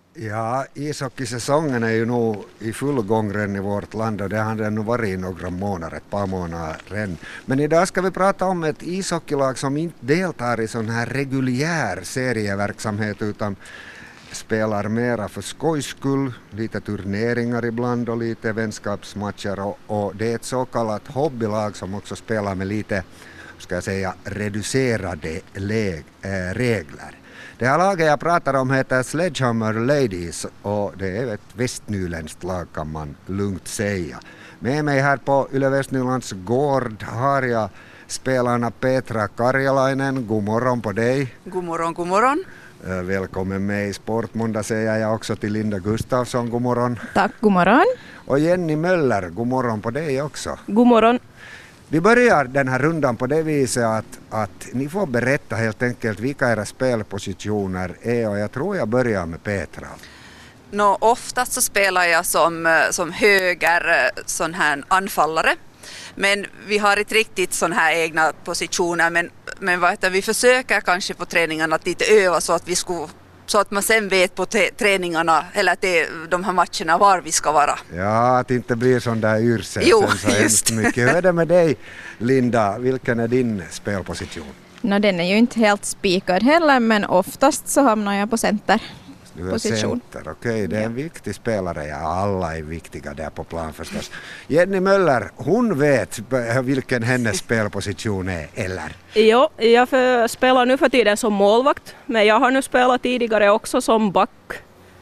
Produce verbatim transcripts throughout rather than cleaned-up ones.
Ja, ishockeysäsongen är ju nog i full gång redan i vårt land och det har den nu varit i några månader, ett par månader redan. Men idag ska vi prata om ett ishockeylag som inte deltar i sån här reguljär serieverksamhet utan spelar mera för skojs skull, lite turneringar ibland och lite vänskapsmatcher och, och det är ett så kallat hobbylag som också spelar med lite, ska jag säga, reducerade leg, äh, regler. Det här laget jag pratar om heter Sledgehammer Ladies och det är ett västnyländskt lag kan man lugnt säga. Med mig här på Yle Västnylands gård har jag spelarna Petra Karjalainen. God morgon på dig. God morgon, god morgon. Välkommen med i Sportmåndag säger jag också till Linda Gustafsson. God morgon. Tack, god morgon. Och Jenny Möller, god morgon på dig också. God morgon. Vi börjar den här rundan på det viset att, att ni får berätta helt enkelt vilka era spelpositioner är och jag tror jag börjar med Petra. Nå, oftast så spelar jag som, som höger sån här anfallare. Men vi har inte riktigt sån här egna positioner men, men vad heter, vi försöker kanske på träningarna att lite öva så att vi skulle så att man sen vet på t- träningarna eller te- de här matcherna var vi ska vara. Ja, att inte blir sån där yrsel jo, sen så just. mycket. Hur är det med dig, Linda? Vilken är din spelposition? No, den är ju inte helt spikad heller men oftast så hamnar jag på center. Du är Position. center, okej. Okay. Det är en Ja. viktig spelare. Ja, alla är viktiga där på plan förstås. Jenny Möller, hon vet vilken hennes spelposition är, eller? Jo, jag för, spelar nu för tiden som målvakt, men jag har nu spelat tidigare också som back.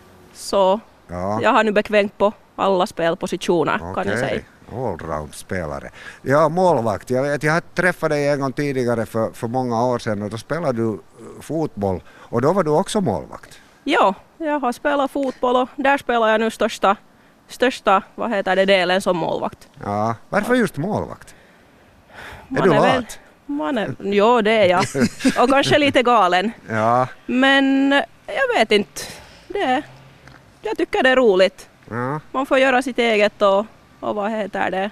Så Ja. jag har nu bekvämt på alla spelpositioner Okej. kan jag säga. Allround-spelare. Ja, målvakt. Jag vet, jag har träffat dig en gång tidigare för, för många år sedan och då spelade du fotboll och då var du också målvakt. Jo, jag har spelat fotboll och där spelar jag nu största, största vad heter det, delen som målvakt. Ja, varför just målvakt? Man är du är väl- lat? Man är, jo, det är jag. Och kanske lite galen. Ja, Men jag vet inte. Det är, jag tycker det är roligt. ja. Man får göra sitt eget och, och vad heter det?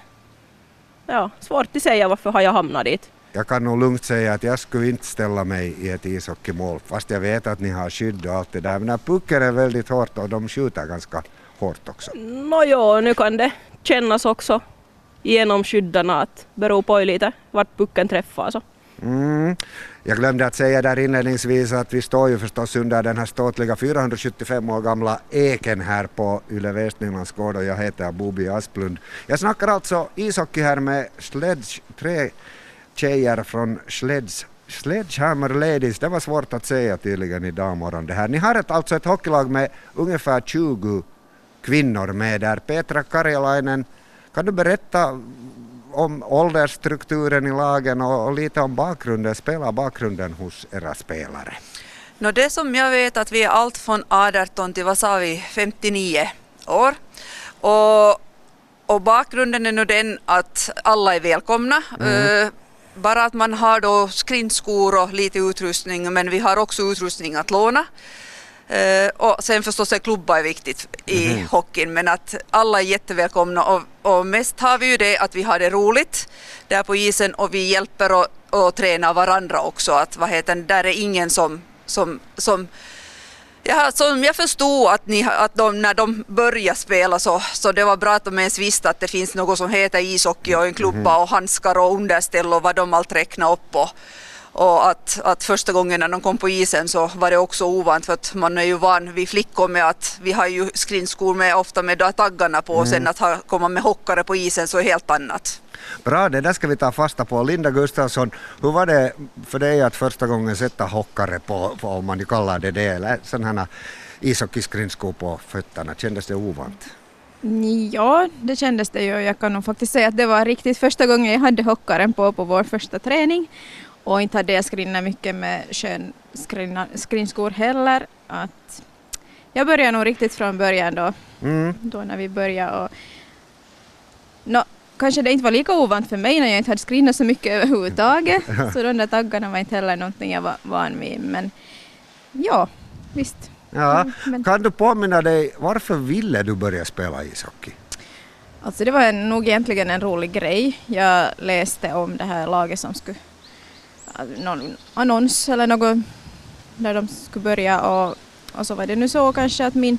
Ja, svårt att säga varför har jag hamnat dit. Jag kan nog lugnt säga att jag skulle inte ställa mig i ett ishockeymål fast jag vet att ni har skydd och allt det där. Men när pucken är väldigt hårt och de skjuter ganska hårt också. Nå jo, nu kan det kännas också genom skyddarna att beror på lite vart pucken träffar. Så. Mm. Jag glömde att säga där inledningsvis att vi står ju förstås under den här ståtliga fyrahundrasjuttiofem år gamla eken här på Yle Västnylands gård och jag heter Bobi Asplund. Jag snackar alltså ishockey här med Sledge, tre tjejer från Sledge, Sledgehammer Ladies. Det var svårt att säga tydligen i dagmorgon det här. Ni har ett, alltså ett hockeylag med ungefär tjugo kvinnor med där. Petra Karjalainen, kan du berätta om åldersstrukturen i lagen och, och lite om bakgrunden, spelarbakgrunden hos era spelare? Nå, det som jag vet att vi är allt från arton till vad sa vi, femtionio år. Och, och bakgrunden är nu den att alla är välkomna. Mm. Uh, bara att man har då skridskor och lite utrustning men vi har också utrustning att låna. Uh, och sen förstås är klubba är viktigt i Mm. hockeyn men att alla är jättevälkomna och, och mest har vi ju det att vi har det roligt där på isen och vi hjälper och, och tränar varandra också att vad heter det, där är ingen som som, som ja, som jag förstod att, ni, att de, när de börjar spela så, så det var bra att de ens visste att det finns något som heter ishockey och en klubba och handskar och underställ och vad de allt räknar upp och Och att, att första gången när de kom på isen så var det också ovant för att man är ju van vid flickor med att vi har ju skridskor med ofta med taggarna på och sen att ha, komma med hockare på isen så är helt annat. Bra, det där ska vi ta fasta på. Linda Gustafsson, hur var det för dig att första gången sätta hockare på, på om man kallar det det, eller sådana ishockeyskridskor på fötterna? Kändes det ovant? Ja, det kändes det ju. Jag kan nog faktiskt säga att det var riktigt första gången jag hade hockaren på på vår första träning. Och inte hade jag skrinnat mycket med skön skrinskor heller. Att jag började nog riktigt från början då, Mm. då när vi började. Och no, kanske det inte var lika ovant för mig när jag inte hade skrinnat så mycket överhuvudtaget. Så de där taggarna var inte heller någonting jag var van vid. Men ja, visst. Ja. Mm, men- Kan du påminna dig, varför ville du börja spela ishockey? Alltså det var en, nog egentligen en rolig grej. Jag läste om det här laget som skulle någon annons eller något där de skulle börja och, Och så var det nu så kanske att min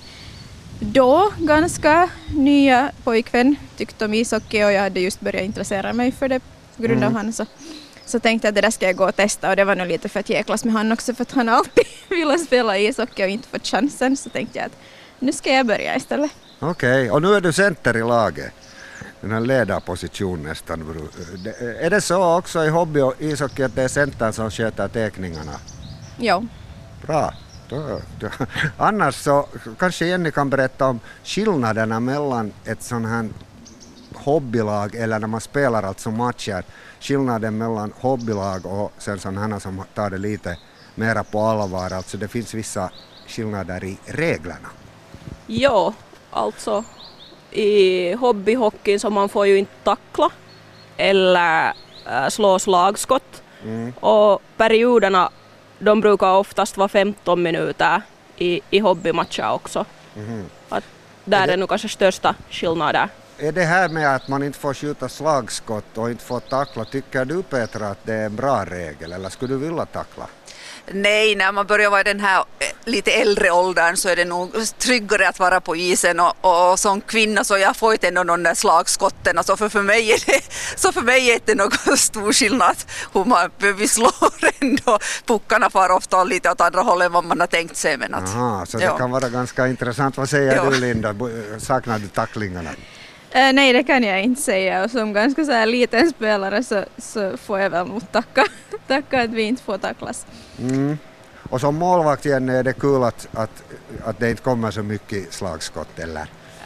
då ganska nya pojkvän tyckte om ishockey och jag hade just börjat intressera mig för det på grund av mm. han. Så, så tänkte jag att det där ska jag gå och testa och det var nog lite för att jäklas med han också för att han alltid ville spela ishockey och inte fått chansen. Så tänkte jag att nu ska jag börja istället. Okej, okay. Och nu är du center i laget. Den här ledarposition nästan. Är det så också i hobby och ishockey att det är centern som sköter teckningarna? Ja. Bra. Då, då. Annars så kanske Jenny kan berätta om skillnaderna mellan ett sån här hobbylag eller när man spelar alltså matcher. Skillnaden mellan hobbylag och sen sådana som tar det lite mera på allvar. Alltså det finns vissa skillnader i reglerna. Ja, alltså i hobbyhockeyn så man får ju inte tackla eller äh, slå slagskott. Mm. Och perioderna de brukar oftast vara femton minuter i, i hobbymatcher också. Mm. Att där är, det, är nog kanske största skillnaden. Är det här med att man inte får skjuta slagskott och inte får tackla, tycker du Petra att det är en bra regel eller skulle du vilja tackla? Nej, när man börjar vara i den här lite äldre åldern så är det nog tryggare att vara på isen och, och som kvinna så jag får inte ändå någon där slagskotten. Alltså för, för mig är det, så för mig är det någon stor skillnad hur man vi slår ändå. Puckarna far ofta lite åt andra hållet än vad man har tänkt sig. Men att, aha, så det ja. kan vara ganska intressant. Vad säger ja. du Linda? Saknar du tacklingarna? Uh, nej, det kan jag inte säga och som ganska så här liten spelare så, så får jag väl nog tacka, tacka att vi inte får tacklas. Mm. Och som målvakt igen är det kul att, att, att det inte kommer så mycket slagskott eller?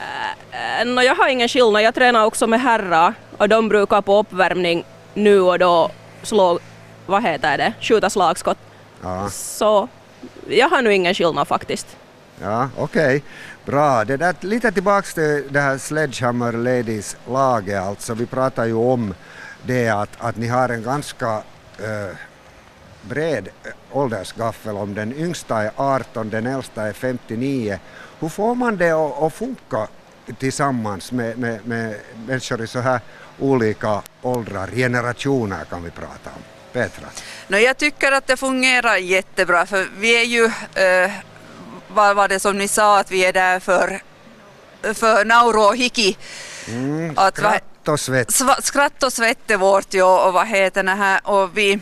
Uh, uh, no, jag har ingen skillnad, jag tränar också med herrar och de brukar på uppvärmning nu och då slå, vad heter det, skjuta slagskott. Ja. Så jag har nu ingen skillnad faktiskt. Ja, okej. Okay. Bra. Det där, lite tillbaka till det här Sledgehammer Ladies-laget. Alltså, vi pratar ju om det att, att ni har en ganska äh, bred åldersgaffel. Om den yngsta är arton, den äldsta är femtionio. Hur får man det att, att funka tillsammans med, med, med människor i så här olika åldrar, generationer kan vi prata om? Petra? No, jag tycker att det fungerar jättebra för vi är ju... Äh, vad var det som ni sa att vi är där för, för nauro och hiki? Mm, att, skratt och svett. Skratt och svett är vårt ju och vad heter det här och vi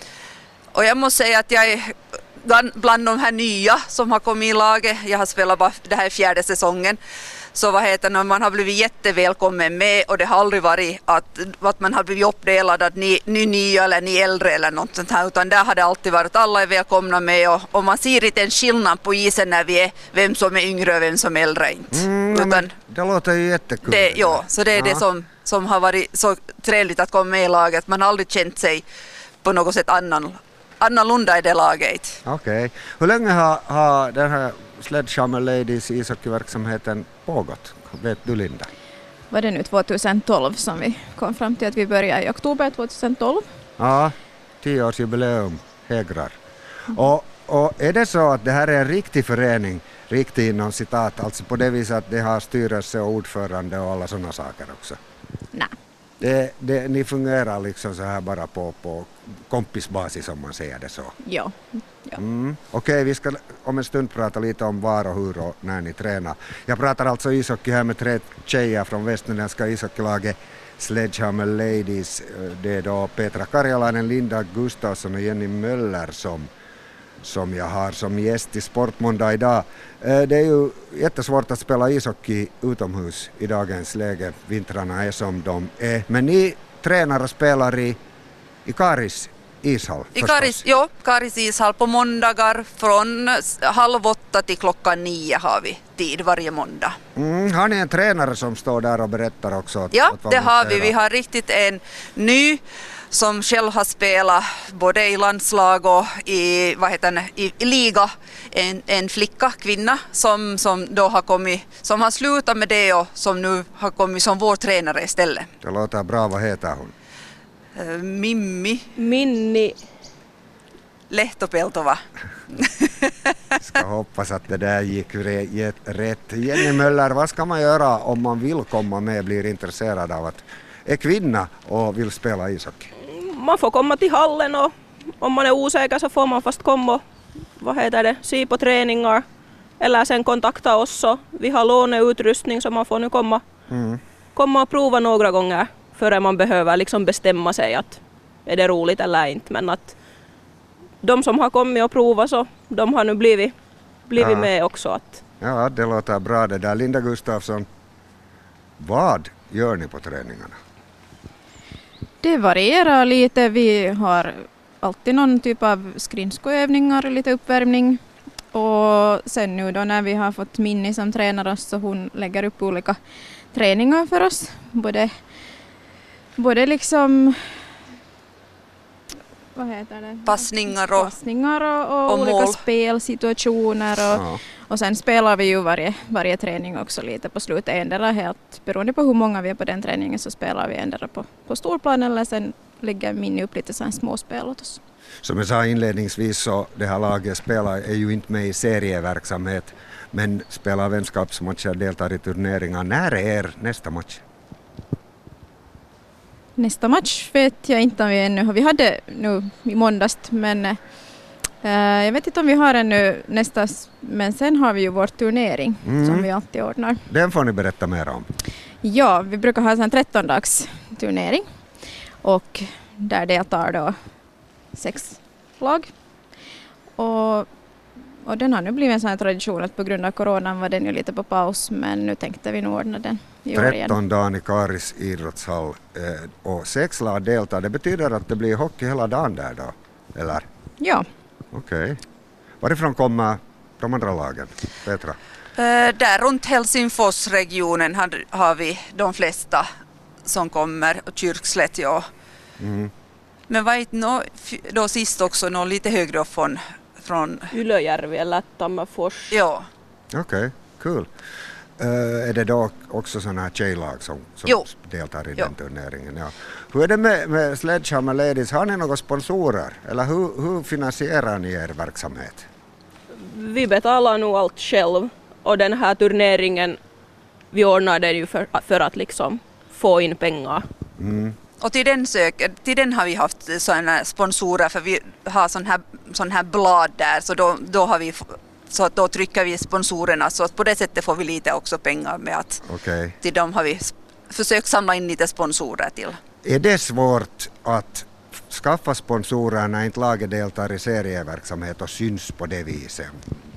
och jag måste säga att jag är bland de här nya som har kommit i laget. Jag har spelat bara det här fjärde säsongen. Så vad heter det, man har blivit jättevälkommen med och det har aldrig varit att, att man har blivit uppdelad att ni, ni nya eller ni äldre eller något sånt här utan där har det alltid varit att alla är välkomna med och, och man ser inte en skillnad på isen när vi är vem som är yngre och vem som är äldre inte. Mm, utan det låter ju jättekul. Det, ja, så det är ja. det som, som har varit så trevligt att komma med i laget. Man har aldrig känt sig på något sätt annan, annorlunda i det laget. Okej. Okay. Hur länge har, har den här Sledgehammer Ladies ishockeyverksamheten pågått? Vet du Linda? Var det nu tjugotolv som vi kom fram till att vi började i oktober tjugotolv? Ja, tioårsjubileum hägrar. Mm. Och, och är det så att det här är en riktig förening, riktig inom citat, alltså på det viset att det har styrelse och ordförande och alla sådana saker också? Nej. Det, det, ni fungerar liksom så här bara på, på kompisbasis om man säger det så? Ja. ja. Mm. Okej, okay, vi ska om en stund prata lite om var och hur och när ni tränar. Jag pratar alltså ishockey här med tre tjejer från västnyländska ishockeylaget Sledgehammer Ladies. Det är då Petra Karjalainen, Linda Gustafsson och Jenny Möller som, som jag har som gäst i Sportmåndag idag. Det är ju jättesvårt att spela ishockey utomhus i dagens läge. Vintrarna är som de är. Men ni tränar och spelar i, i Karis ishall. I Karis, jo, Karis ishall på måndagar från halv åtta till klockan nio har vi tid varje måndag. Mm, har ni en tränare som står där och berättar också? Åt, ja, åt det har vi. Vi har riktigt en ny som själv har spelat både i landslag och i, vad heter det, i, i liga. En, en flicka, kvinna, som, som då har kommit, som har slutat med det och som nu har kommit som vår tränare istället. Det låter bra. Vad heter hon? Uh, Mimmi. Minni. Lehtopeltova. Ska hoppas att det där gick rätt. Jenny Möller, vad ska man göra om man vill komma med, blir intresserad av att är kvinna och vill spela ishockey? Man får komma till hallen och om man är osäker så får man fast komma och vad heter det, se på träningar eller sen kontakta oss så vi har låneutrustning så man får nu komma, mm. komma och prova några gånger före man behöver liksom bestämma sig att är det roligt eller inte. Men att de som har kommit och provat så de har nu blivit, blivit ja. med också. Att ja, det låter bra det där. Linda Gustafsson, vad gör ni på träningarna? Det varierar lite. Vi har alltid någon typ av skridskoövningar och lite uppvärmning. Och sen nu då när vi har fått Minni som tränar oss så hon lägger upp olika träningar för oss. Både, både liksom vad heter det? Passningar och, Passningar och, och, och olika mål. spelsituationer. Och, Ja. och sen spelar vi ju varje, varje träning också lite på slutet. Endera helt beroende på hur många vi är på den träningen så spelar vi endera på, på storplan eller sen lägger Minni upp lite sån småspel åt oss. Som jag sa inledningsvis så det här laget spelar är ju inte med i serieverksamhet men spelar vänskapsmatcher, deltar i turneringar. När är er nästa match? Nästa match vet jag inte om vi ännu har. Vi hade nu i måndags men äh, jag vet inte om vi har ännu nästa, men sen har vi ju vår turnering mm. som vi alltid ordnar. Den får ni berätta mer om. Ja, vi brukar ha en tretton-dags turnering och där deltar då sex lag. Och, och den har nu blivit en sån här tradition att på grund av coronan var den ju lite på paus men nu tänkte vi nog ordna den i år igen. tretton dagar i Karis idrottshall eh, och sex lag deltar. Det betyder att det blir hockey hela dagen där då, eller? Ja. Okej. Okay. Varifrån kommer de andra lagen, Petra? Uh, där runt Helsingforsregionen har, har vi de flesta som kommer och Kyrkslätt, ja. Mm. Men var inte no, då sist också någon lite högre upp från, från Ylöjärvi eller Tammerfors. Ja. Okej, okay, kul. Uh, är det då också sådana här tjejlag som, som deltar i jo. den turneringen? Ja. Hur är det med, med Sledgehammer Ladies? Har ni några sponsorer? Eller hur, hur finansierar ni er verksamhet? Vi betalar nog allt själv och den här turneringen vi ordnar den ju för, för att liksom få in pengar. Mm. Och till den, sök, till den har vi haft såna sponsorer för vi har sån här, sån här blad där så då, då har vi så att då trycker vi sponsorerna så att på det sättet får vi lite också pengar med att okay. till dem har vi försökt samla in lite sponsorer till. Är det svårt att skaffa sponsorer när inte laget deltar i serieverksamhet och syns på det viset?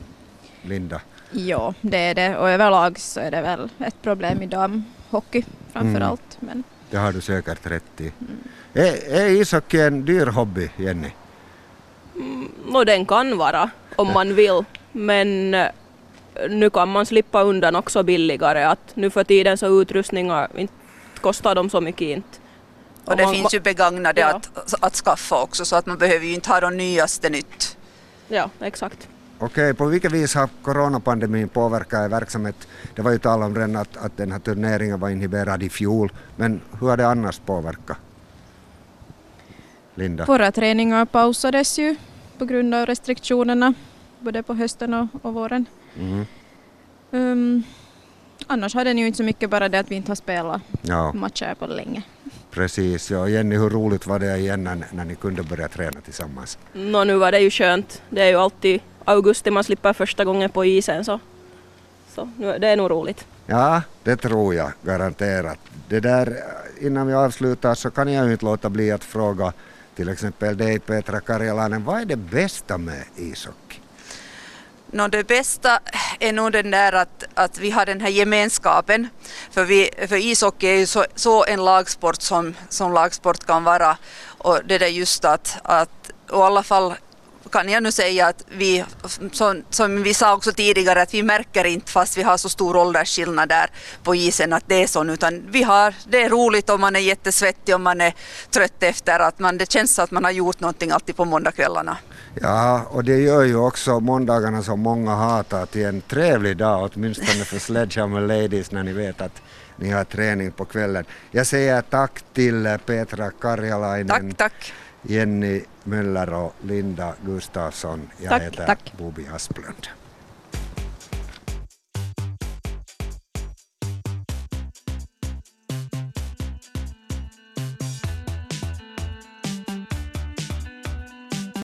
Linda? Ja, det är det och överlag så är det väl ett problem i damhockey framförallt. Mm. Men det har du säkert rätt i. Mm. Är, är ishockey en dyr hobby, Jenny? Mm, no, den kan vara om man vill. Men nu kan man slippa undan också billigare. Att nu för tiden så utrustningar inte kostar de så mycket inte. Och det man, finns ju begagnade ja. att, att skaffa också så att man behöver ju inte ha de nyaste nytt. Ja, exakt. Okej, på vilket vis har coronapandemin påverkat er verksamhet? Det var ju tal om redan att, att den här turneringen var inhiberad i fjol. Men hur har det annars påverkat? Linda? Våra träningar pausades ju på grund av restriktionerna. Både på hösten och, och våren. Mm. Um, annars har den ju inte så mycket bara det att vi inte har spelat ja. matcher på länge. Precis, ja. Jenny, hur roligt var det igen när, när ni kunde börja träna tillsammans? Nå, nu var det ju skönt. Det är ju alltid augusti man slipper första gången på isen så, så nu, det är nog roligt. Ja, det tror jag garanterat. Det där, innan vi avslutar så kan jag ju inte låta bli att fråga till exempel dig Petra Karjalainen, vad är det bästa med ishockey? No, det bästa är nog den där att, att vi har den här gemenskapen. För, vi, för ishockey är ju så, så en lagsport som, som lagsport kan vara. Och det är just att, att och i alla fall kan jag nu säga att vi, som, som vi sa också tidigare, att vi märker inte fast vi har så stor åldersskillnad där på isen att det är så. Utan vi har, det är roligt om man är jättesvettig och man är trött efter att man, det känns att man har gjort någonting alltid på måndagskvällarna. Ja, och det gör ju också måndagarna som många hatar till en trevlig dag, åtminstone för Sledgehammer Ladies när ni vet att ni har träning på kvällen. Jag säger tack till Petra Karjalainen, tack, tack. Jenny Möller och Linda Gustafsson. Jag tack, heter tack. Bobi Asplund.